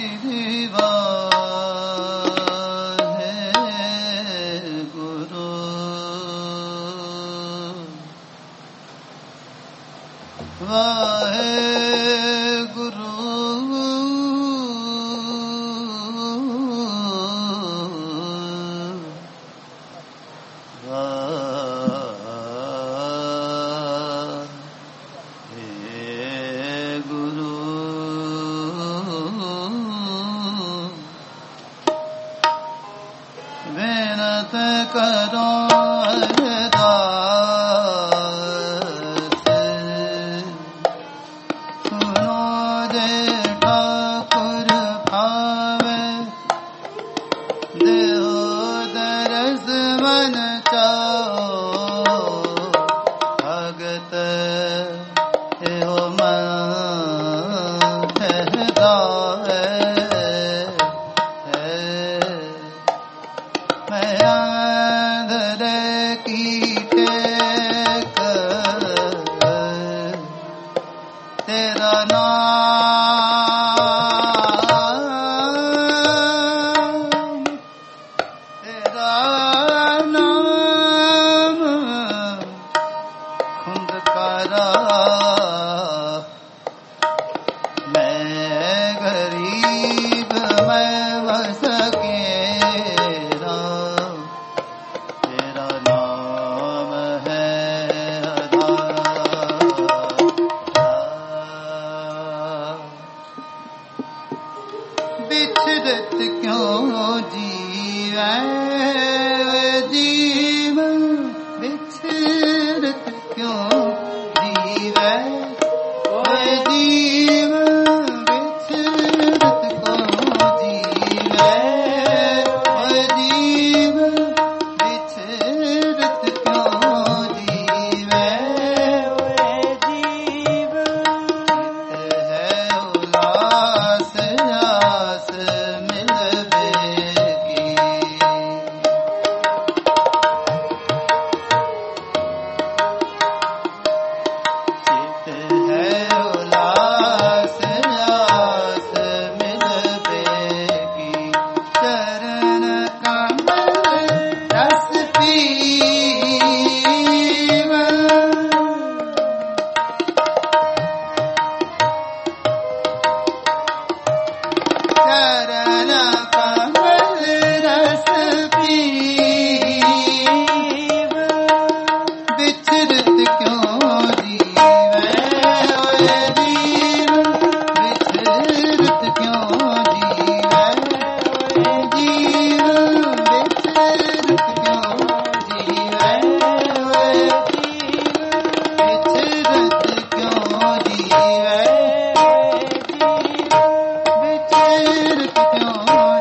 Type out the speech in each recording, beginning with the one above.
क्यों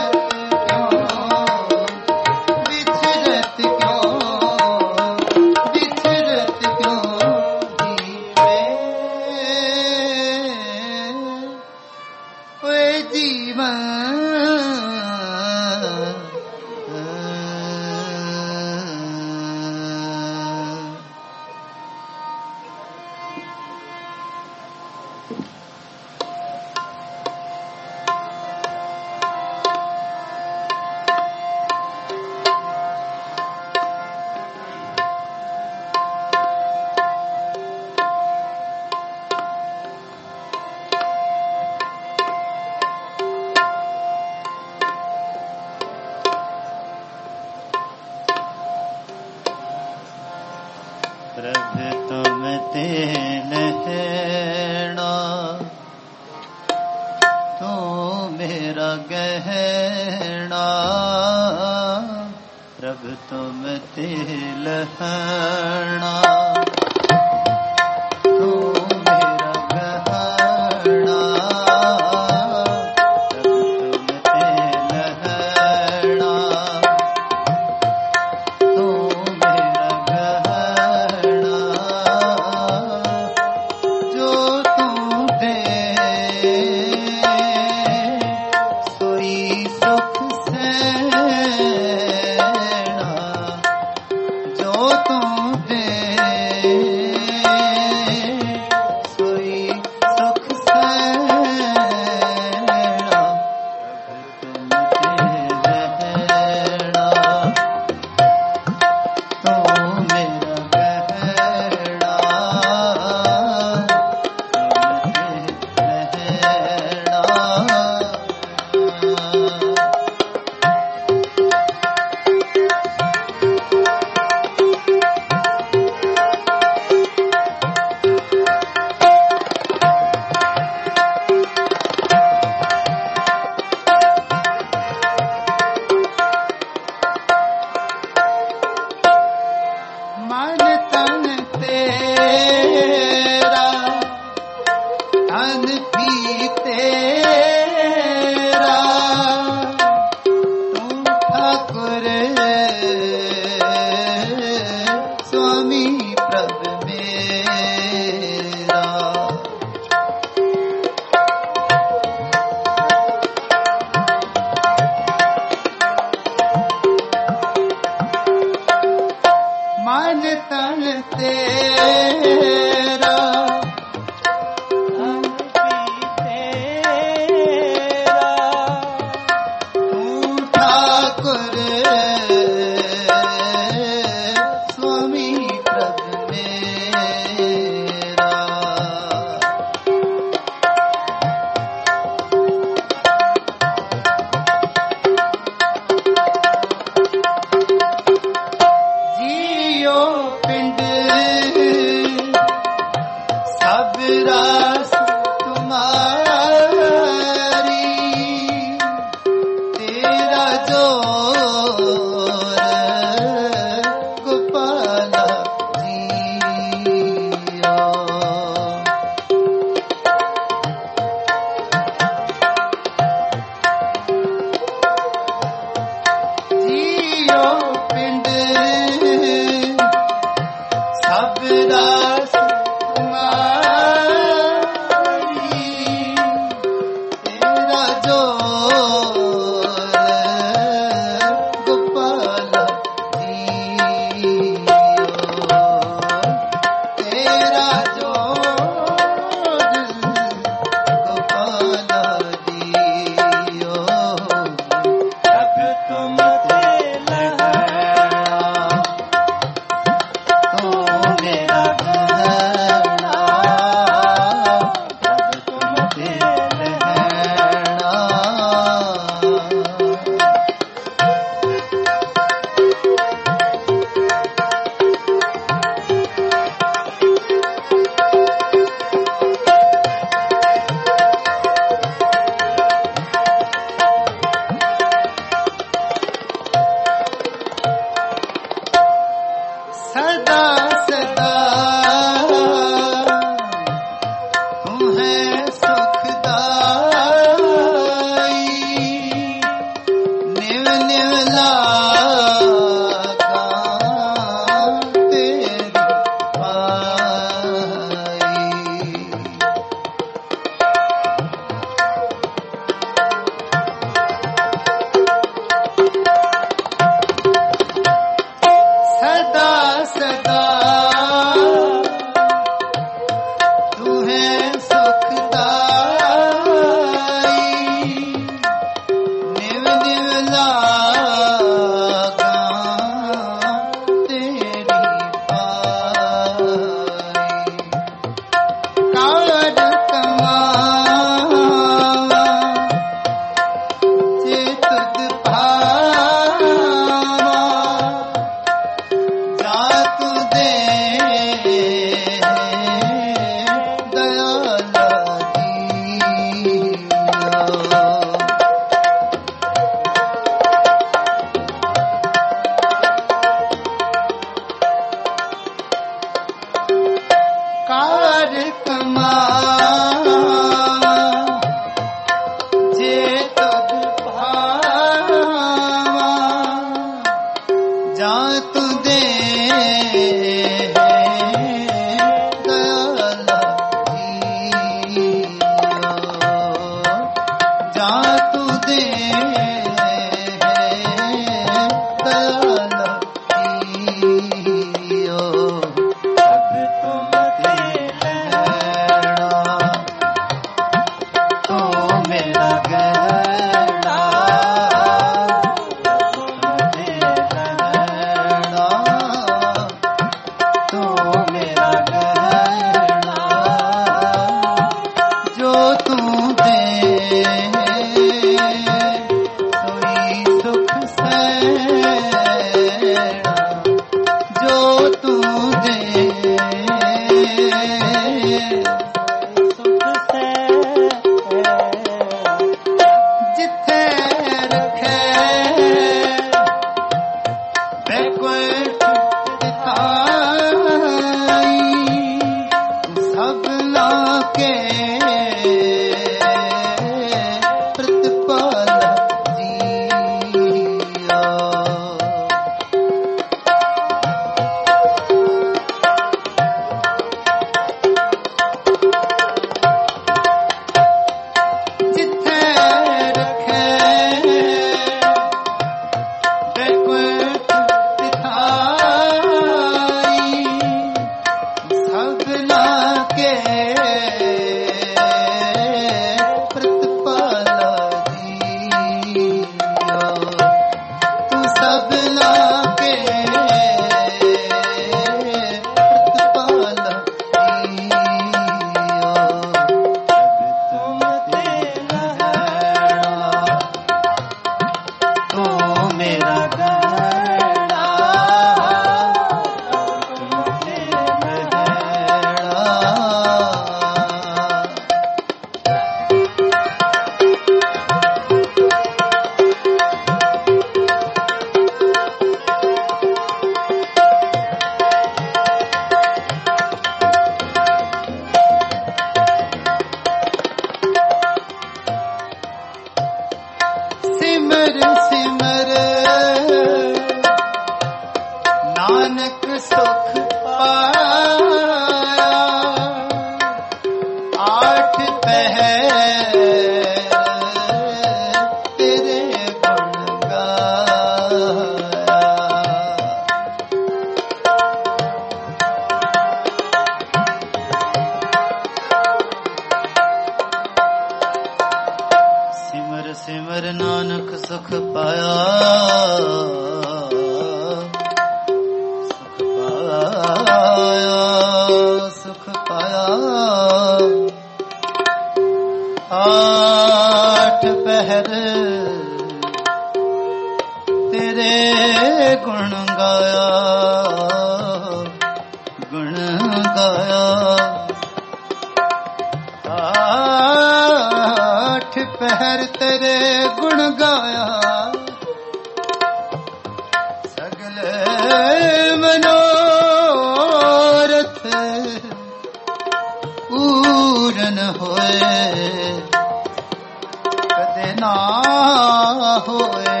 पूरन होए कदे ना होए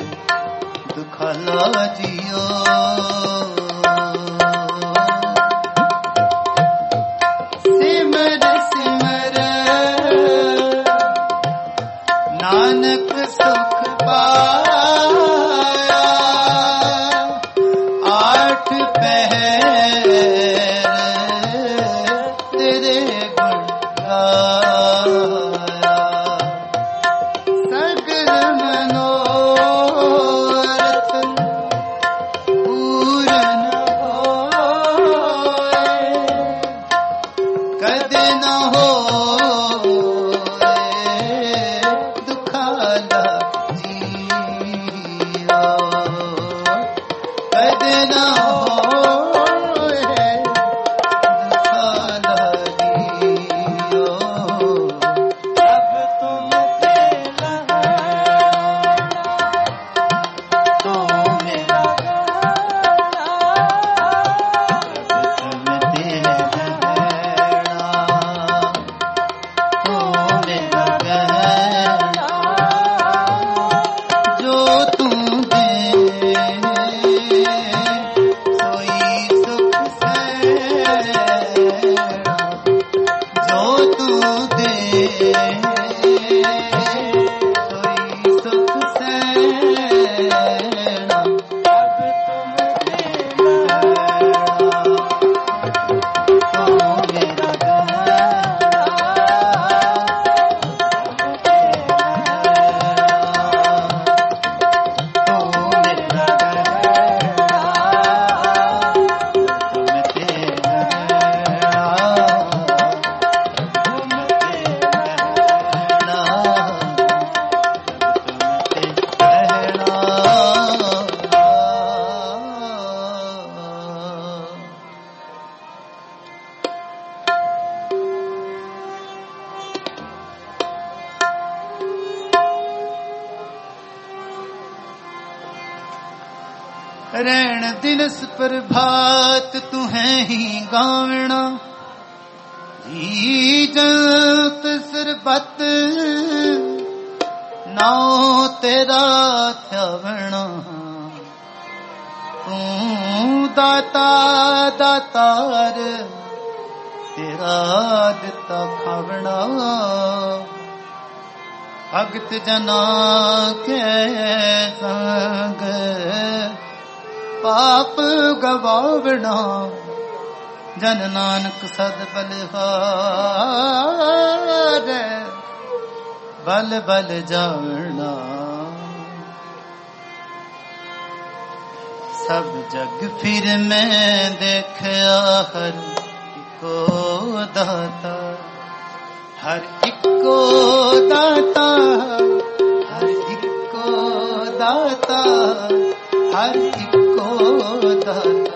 दुखाला जियो सिमर सिमर नानक सुख पाया आठ पहर तेरे गुण गाया सगल मनोरथ पूरन होए कद न होए दुखाला जियो कद न होए दुखाला जियो अब तुम तेरा तो मेरा तुम तेरा गहना तो मेरा गहना जो तू दे सोई सुख से जो तू दे सोई सुख से अब तुम तेरा तो मेरा गहना रैण दिनस प्रभात तुहें ही गावना जी जंत सरबत नाओ तेरा थवना तू दाता दातार तेरा दिता खावना भगत जना के संग पाप गवावना जन नानक सद बलिहार बल बल जावना सब जग फिर मैं देखया हर इको दाता हर इको दाता हर इको दाता हर इको दाता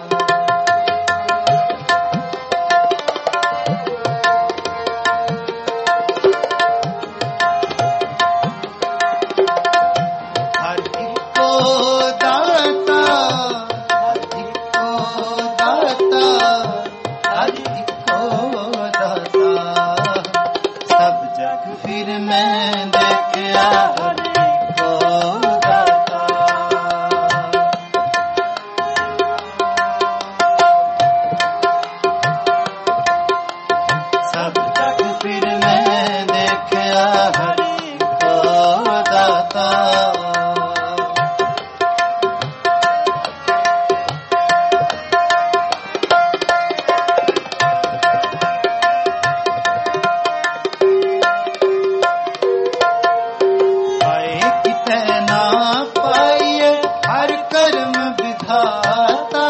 हर इको दाता हर इको दाता हर इको दाता सब जग फिर मैं देखया हर इको दाता सब जग फिर मैं देखया हर इको दाता पाए किते ना पाइए हर कर्म विधाता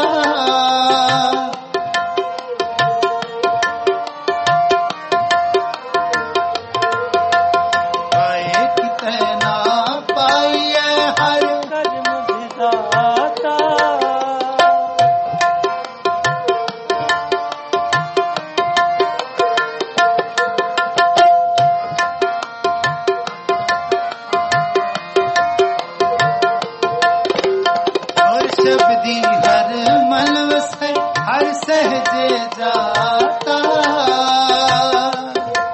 पाए किते ना पाइए हर कर्म विधाता और शब्दी हर मन वसे हर सहजे जाता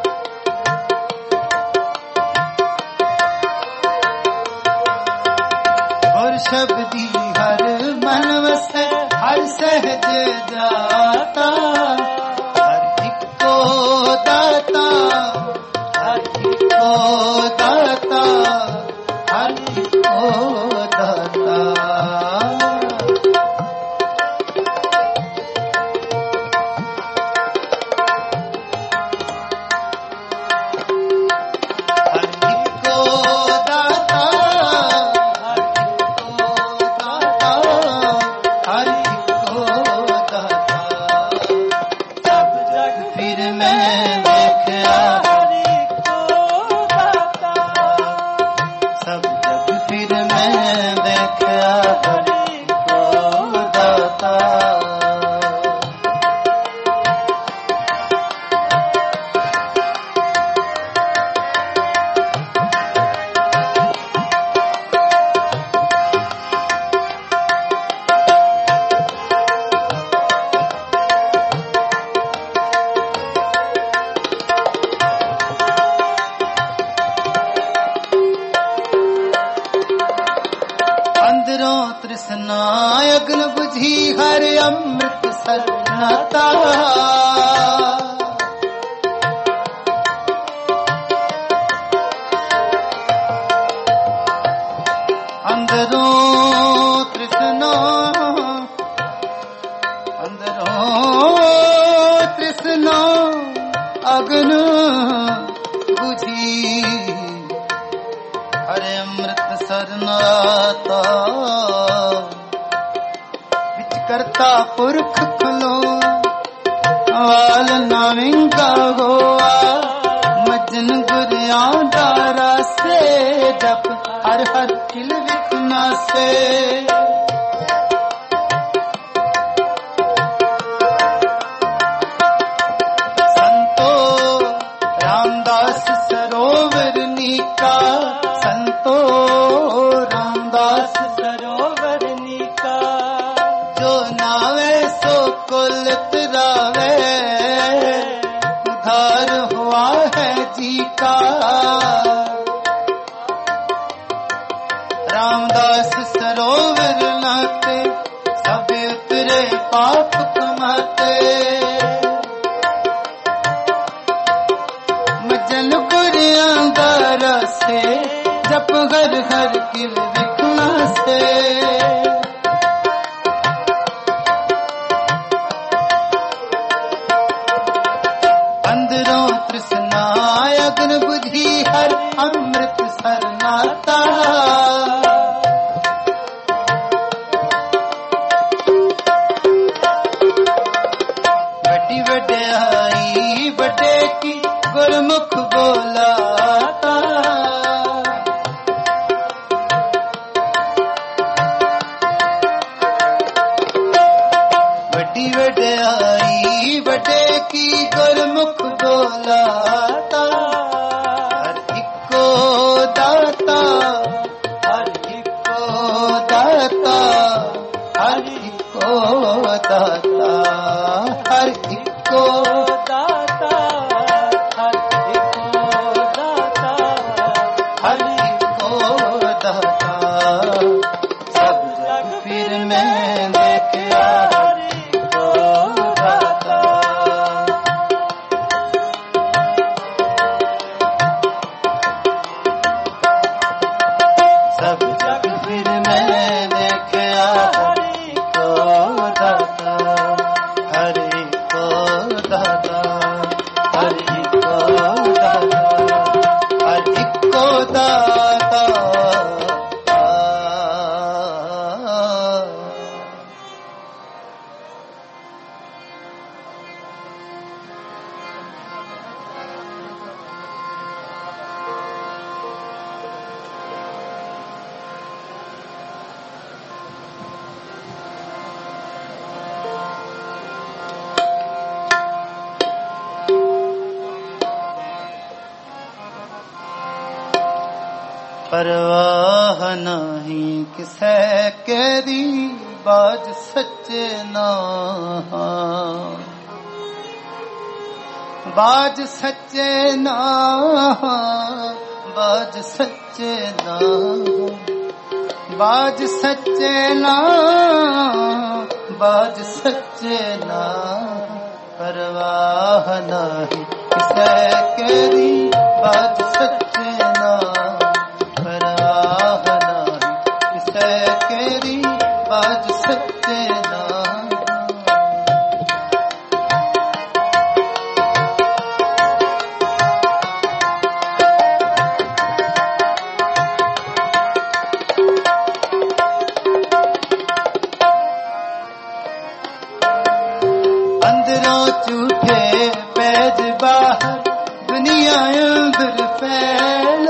शब्दी हर मन वसै हर सहज जाता हर इको दाता हर इको दाता हर इको दाता तृष्णायग्न बुझी हर अमृत सरनाता अंदरों तृष्णा अग्न बुझी हरे अमृत सरनाता करता पुरख खलो वाल नाविंगा गोआ मजन गुरिया दारा से जप हर हर किल विखना से संतो रामदास सरोवर नीका संतो रामदास सरोवर नीका जो नावे सो कुल तरावे उधार हुआ है जी का रामदास सरोवर नाते सब उतरे पाप कमाते मजन गुरिया दारा से जप घर घर किल विखना से तृष्णायग्न बुझी हर अमृत सरनाता बड़ी वड्याई बड़े की गुरमुख बोलाता बड़ी वड्याई बड़े की गुरमुख बोलाता हर इको दाता हर इको दाता हर इको दाता हर इको दाता हर इको दाता हर इको दाता सब जग फिर मैं देखा हर इको दाता सब जग फिर मैं देखा हरि को दाता हरि को दाता हरि को दाता हरि को दाता परवाह नहीं किसे केरी बाज सच्चे ना बाज सच्चे ना बाज सच्चे ना बाज सच्चे ना, बाज सच्चे ना, परवाह नहीं किसे केरी। बाज सच्चे ना, परवाह नहीं किसे केरी। बाज सच्चे ना। अंदरों झूठे पैज बाहर, दुनिया अंदर फैल।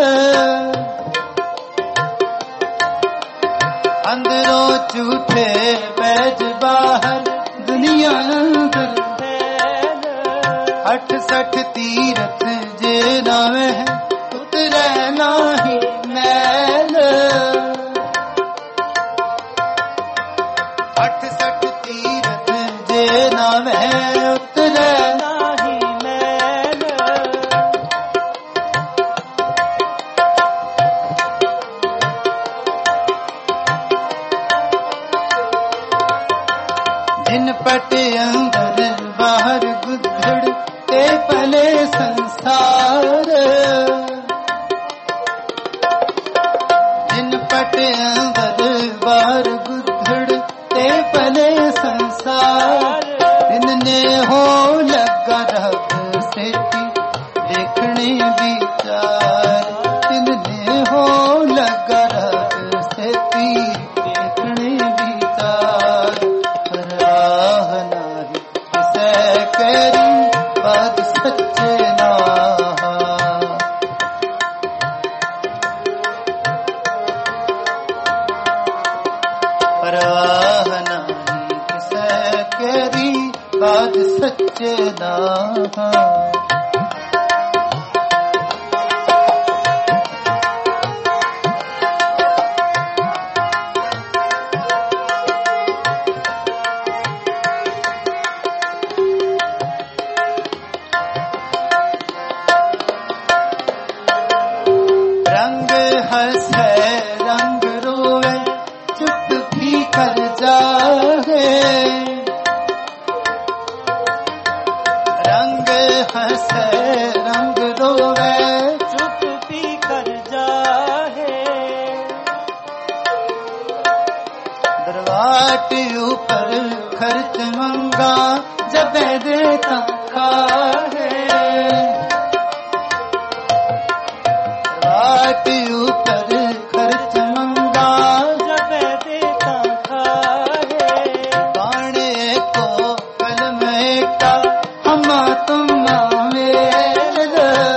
अंदरों झूठे पैज बाहर, दुनिया अंदर फैल। 68 तीरथ जे नावे है, उतरे नाही मैल। 68 तीरथ जे नावे उतरे नाही मैल। जिन पटे अंदर बाहर गुद्धड़ ते पले संसार। जिन पटे अंदर बाहर गुद्धड़ ते पले संसार। इनने हो लगा रब सेठी देखने विचार। इनने हो लगा रब सेठी देखने विचार। परवाह नहीं किसे केरी, बाज सच्चे ना। परवाह नहीं किसे केरी, बाज सच्चे ना। रंग हंसे रंग रोवे, चुप भी कर जाए। रंग हंसे रंग रोवे, चुप भी कर जाहे। दरवाट ऊपर खर्च मंगा, जब देता खाए। दरवाट ऊपर खर्च मंगा, जब देता खाहे। बाणे को कलम का हम तुम मेल।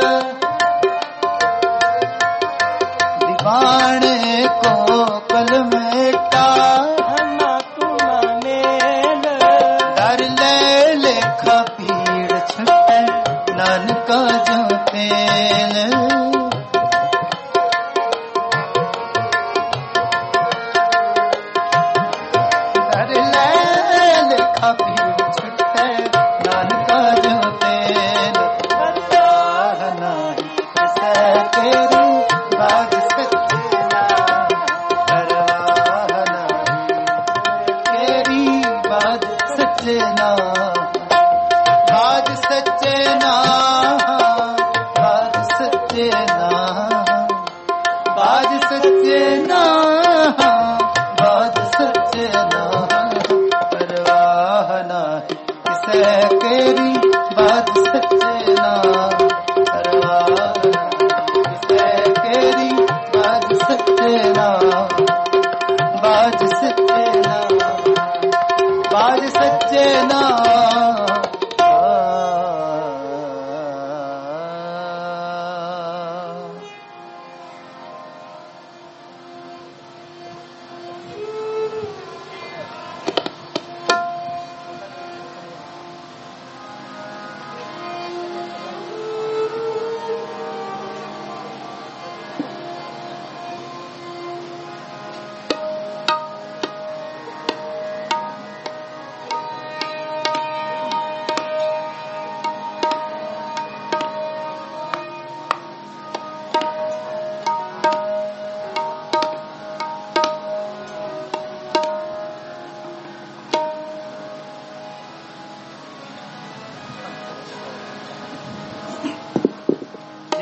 दीवाने को कलम का हम तुम मेल। डर ले लेखा भीड़ छुटे, नानका जो तेल। डर ले लेखा भीड़ छुटे, नानका जो तेल। परवाह नहीं किसे केरी, बाज सच्चे ना। परवाह नहीं केरी, बाज सच्चे ना। बाज सच्चे ना, बाज सच्चे ना। बाज सच्चे ना, बाज सच्चे ना। परवाह नहीं किसे केरी, बाज सच्चे ना। परवाह नहीं किसे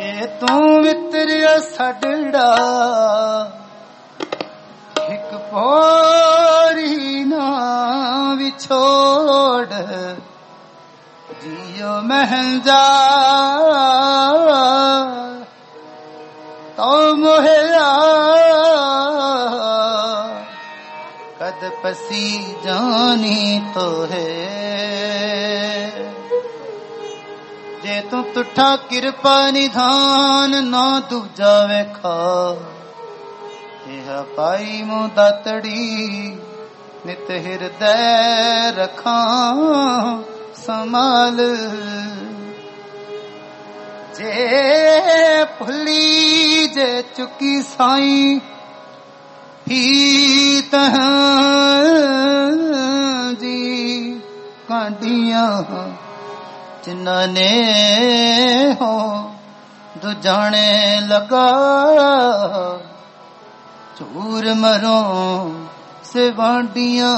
ਜੇ ਤੂੰ ਮਿੱਤਰਿਆ ਸਾਡਾ ਇੱਕ ਪੋਰੀ ਨਾ ਵਿਛੋੜ जियो महंजा तो मोहरा कद पसी जानी तो है जे तू तुठा कृपा निधान ना दूजा वेखा यह पाई मुँह दातड़ी नित हृदय रखा संभाल जे भुली जे चुकी साईं ही तह जी कांडियां जिन्ना ने हो दुजाने लगा चूर मरों से वांडियां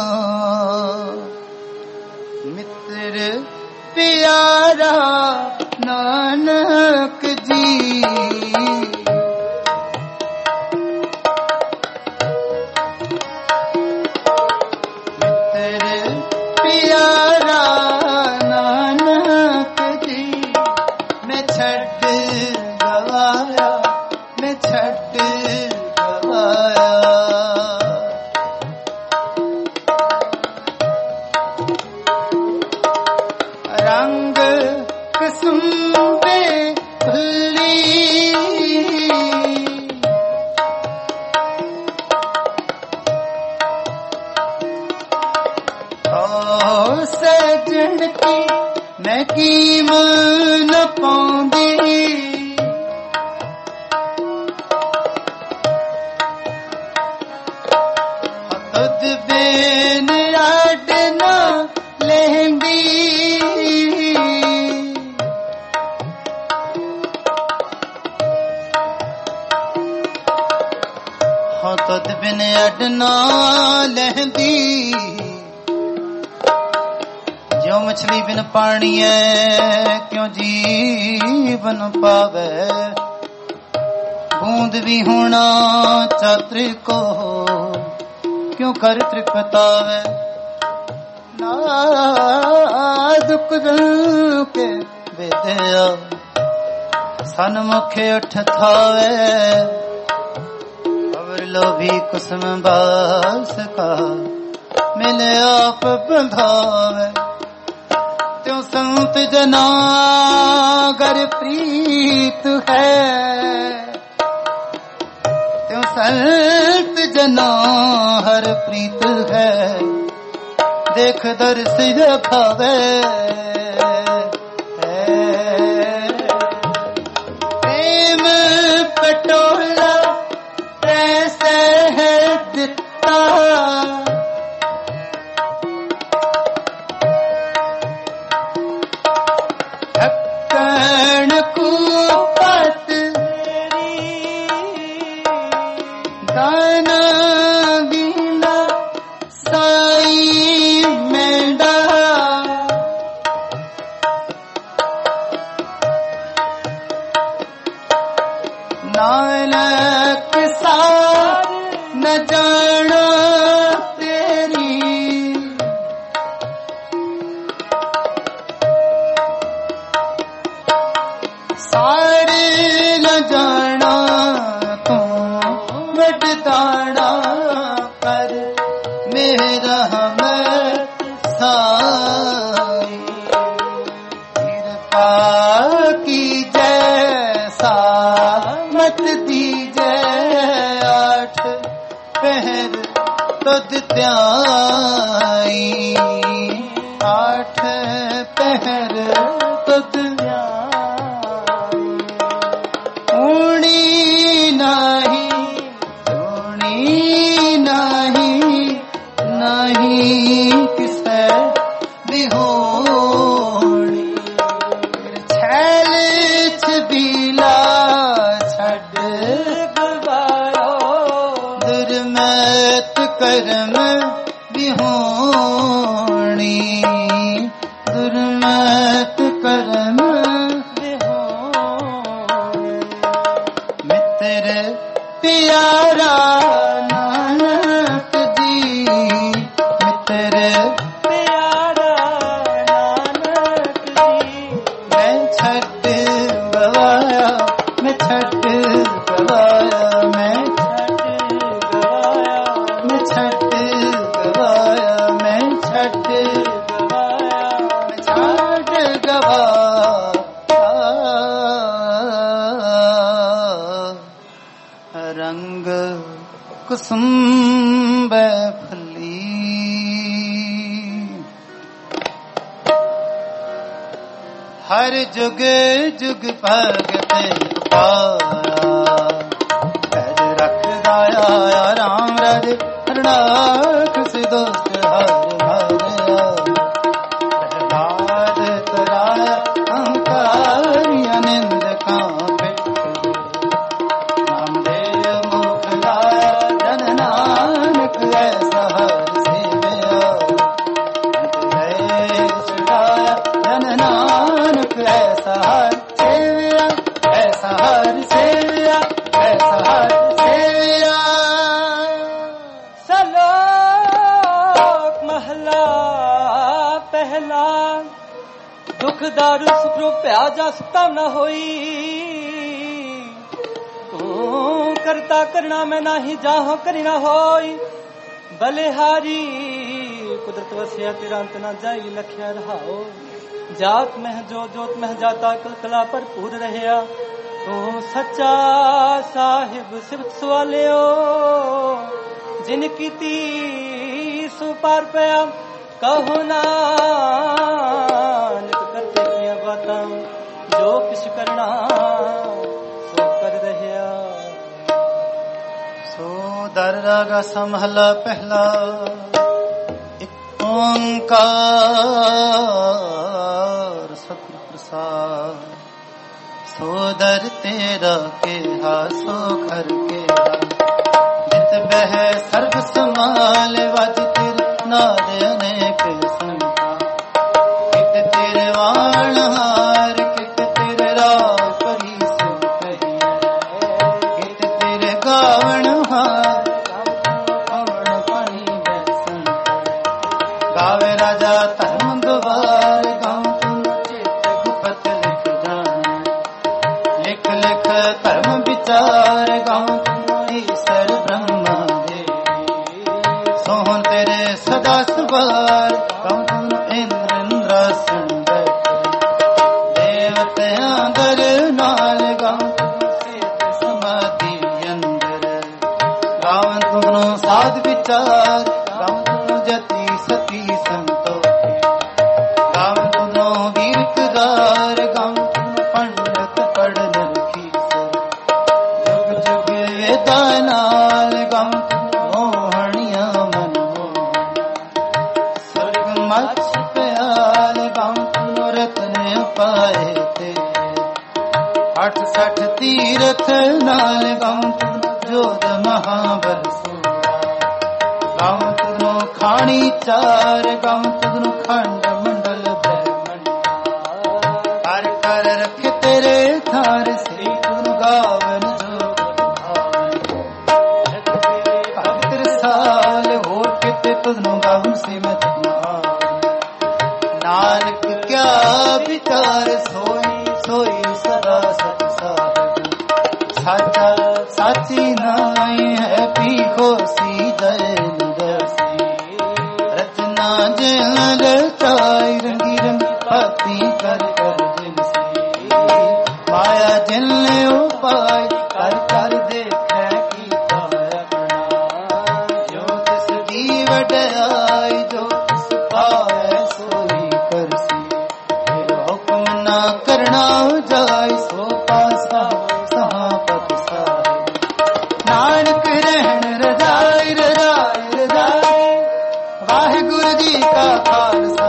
मित्र प्यारा नानक जी मित्र प्यारा नानक जी मैं छट गवाया मैं छट गवाया रंग कसुम्बे भुली ओ सजन की मैं कीमत न पाऊंगी तुझ बिन अड ना लेंदी तुद बिन अडना लहंदी जो मछली बिन पानी है क्यों जीवन पावे बूंद भी होना चात्र को क्यों कर तृपतावे नाजुक दिल के विद्या सन्मुखे उठ थावे लोभी कुसुम बास का मिले आप बंधावे त्यों संत जना गर प्रीत है त्यों संत जना हर प्रीत है देख दर्श भावे प्रेम पटोला कैसे है दिता ढक्कन कुपत दाना दीना साई मेंढा नानक सार न जाना तेरी सार न जाना तू बटदाना कर मेरा मैं साई कृपा की जैसा मत दीजे आठ पहर तुद त्याई आठ पहर तुद ऊणी नहीं ऊणी नहीं नहीं किसे बिहोणी छैल छबीला छड़ दुर्मत कर्म बिहोणी दुर्मत कर्म बिहोणी ਮਿੱਤਰ ਪਿਆਰਾ ਨਾਨਕ ਜੀ, ਮਿੱਤਰ ਪਿਆਰਾ ਨਾਨਕ ਜੀ। ਮੈਂ ਛੱਡ ਗਵਾਇਆ, ਮੈਂ ਛੱਡ ਗਵਾਇਆ, ਮੈਂ ਛੱਡ ਗਵਾਇਆ, ਮੈਂ ਛੱਡ ਗਵਾਇਆ, ਮੈਂ ਛੱਡ ਗਵਾਇਆ। ਰੰਗ ਕੁਸੁੰਬੈ ਫਲੀ, ਹਰ ਜੁਗ ਜੁਗ ਭਗਤ ਪਾਇਆ, ਪੈਜ ਰੱਖਦਾ ਆਇਆ ਰਾਮ ਰਾਜੇ ਰਣਾਖਸ ਦੋਸਤ ਹਰ ਮਾਰਿਆ, ਪ੍ਰਹਲਾਦ ਤਰਾਇਆ ਅਹੰਕਾਰੀ ਅਨੰਦ ਕਾਂ ਪਿੱਠ, ਨਾਮਦੇਵ ਮੁਖ ਲਾਇਆ ਜਨ ਨਾਨਕ ਐਸਾ ਹਰ ਸੇਵਿਆ, ਅੰਤ ਛੁਡਾਇਆ ਜਨ ਨਾਨਕ ਐਸਾ ਹਰ ਸੇਵਿਆ, ਐਸਾ ਹਰ ਸੇਵਿਆ, ਐਸਾ ਹਰ ਸੇਵਿਆ। ਸਲੋਕ ਮਹਲਾ ਪਹਿਲਾ। ਦੁਖ ਦਾਰੂ ਸੁਖ ਰੂਪਿਆ ਜਾ ਸੁਤਾ ਨਾ ਹੋਈ, ਤੂੰ ਕਰਤਾ ਕਰਣਾ ਮੈਂ ਨਾਹੀ ਜਾਹੋ ਕਰੀ ਨਾ ਹੋਈ, ਬਲਿਹਾਰੀ ਕੁਦਰਤ ਵਸਿਆ ਤੇਰਾ ਅੰਤ ਨਾ ਜਾਈ ਲਖਿਆ ਰਹਾਓ, ਜਾਤ ਮਹਿ ਜੋ ਜੋਤ ਮਹਿ ਜਾਤਾ ਕਲਕਲਾ ਭਰਪੂਰ ਰਹਿਆ, ਤੂੰ ਸੱਚਾ ਸਾਹਿਬ ਸਿਫਤ ਸਵਾਲਿਓ, ਜਿਨ ਕੀਤੀ ਸੋ ਪਾਰ ਪਿਆ, ਕਹੋ ਨਾਨਕ ਕਰਤੇ ਕੀਆਂ ਬਾਤਾਂ, ਜੋ ਕਿਛ ਕਰਨਾ ਸੋ ਕਰ ਰਹਿਆ। ਸੋ ਦਰ ਰਾਗਾ ਸਮਹਲਾ ਪਹਿਲਾ। ਇੱਕ ਓੰਕਾਰ ਸਤਿ ਪ੍ਰਸਾਦ, ਸੋ ਦਰ ਤੇਰਾ ਕਿਹਾ ਸੋ ਘਰ ਕਿਹਾ, ਜਿਤ ਬਹਿ ਸਰਬ ਸਮਾਲ ਵਜ ਤਿਰ ਨਾਦ ਅਨੇਕ ਸੰਖਾ, ਕਿਤ ਤੇਰੇ ਵਾਣ ਹਾਰ ਕਿਤ ਤੇਰੇ ਰਾਹ ਪਰੀ ਸੋ ਕਹੀ, ਕਿਤ ਤੇਰੇ ਗਾਵਣ ਹਾਰ ਗਾਵਣ ਪਾਣੀ ਬੈਸਨ, ਗਾਵੇ ਰਾਜਾ ਧਰਮ ਗਵਾਰ, ਗਾਉ ਤੁਮ ਚਿਤ ਗੁਪਤ ਲਿਖ ਜਾਣ, ਲਿਖ ਲਿਖ ਧਰਮ ਵਿਚਾਰ, ਗਾਉ ਤੁਮ ਈਸ਼ਰ ਬ੍ਰਹਮਾ ਦੇਵੀ, ਸੋਹਣ ਤੇਰੇ ਸਦਾ ਸਵਾਰ, ਗਾਉ ਤੁਮ ਇੰਦਰ ਇੰਦਰਾਸਣ ਬੈਠੇ, ਦੇਵਤਿਆਂ ਦਰ ਨਾਲ, ਗਾਉ ਤੁਮ ਸੇਤ ਸਮਾਧੀ ਅੰਦਰ, ਗਾਵਨ ਤੁਮ ਸਾਧ ਵਿਚਾਰ, ਗਾਵਨ ਤੁਮ ਜਤੀ ਸਤੀ ਸੰਤੋਖੀ, ਗਾਵਨ ਤੁਮ ਵੀਰ ਕਦਾਰ, ਗਾਵਨ ਤੁਮ ਪੰਡਤ ਪੜਨ ਰਖੀਸਰ, ਜੁਗ ਜੁਗ ਵੇਦਾਂ ਨਾਲ, ਗਾਵਨ ਤੁਮ ਮੋਹਣੀਆਂ ਮਨ ਮੋਹਣ, ਸਵਰਗ ਮਛ ਪਿਆਲ, ਗਾਵਨ ਤੁਮ ਰਤਨ ਪਾਏ ਤੇ, 68 ਤੀਰਥ ਨਾਲ, ਗਾਵਨ ਤੁਮ ਜੋਧ ਮਹਾਬਲ ਸੂਰਾ, ਗਾਵਨ ਤੁਮ ਖਾਣੀ ਚਾਰ, ਗਾਵਨ ਤੁਮ ਖੰਡ ਮੰਡਲ ਬ੍ਰਹਮੰਡ, ਹਰ ਕਰ ਰਖ ਤੇਰੇ ਥਾਰ, ਸ੍ਰੀ ਗੁਰੂ ਗਾਵਨ ਜੋਗ ਭਾਵਨ, ਭਗਤ ਰਸਾਲ ਹੋਰ ਕਿਤੇ ਤੁਧਨੂੰ ਗਾਵਨ ਸਿਮਤ ਮਹਾਨ, ਨਾਨਕ ਕਿਆ ਵਿਚਾਰ ਸੋਈ ਸੋਈ ਸਦਾ ਸਤ ਸਾਹਿਬ, ਸਾਚਾ ਸਾਚੀ ਨਾਈ ਹੈ ਪੀਖੋਸੀ ਜੈ ਨਿਦਰਸੀ, ਰਚਨਾ ਜਿਨ ਰਚਾਈ ਰੰਗੀ ਰੰਗੀ ਭਾਤੀ ਕਰ ਕਰ ਜਿਨਸੀ, ਮਾਇਆ ਜਿਨ ਉਪਾਈ ਕਰ ਕਰ ਦੇਖੈ ਕੀਤਾ ਆਪਣਾ, ਜੋ ਤਿਸ ਦੀ ਵਡਿਆਈ ਜੋ ਤਿਸ ਪਾਵੈ ਸੋਈ ਕਰਸੀ, ਫਿਰ ਹੁਕਮ ਨਾ ਕਰਨਾ ਜਾਈ, ਸੋ ਪਾਸਾ ਸਹਾਪਤ ਸਾਹਿਬ, ਨਾਨਕ ਰਹਿਣ ਰਜਾਈ ਰਜਾਈ ਰਜਾਈ, ਵਾਹਿਗੁਰੂ ਜੀ ਕਾ ਖਾਲਸਾ।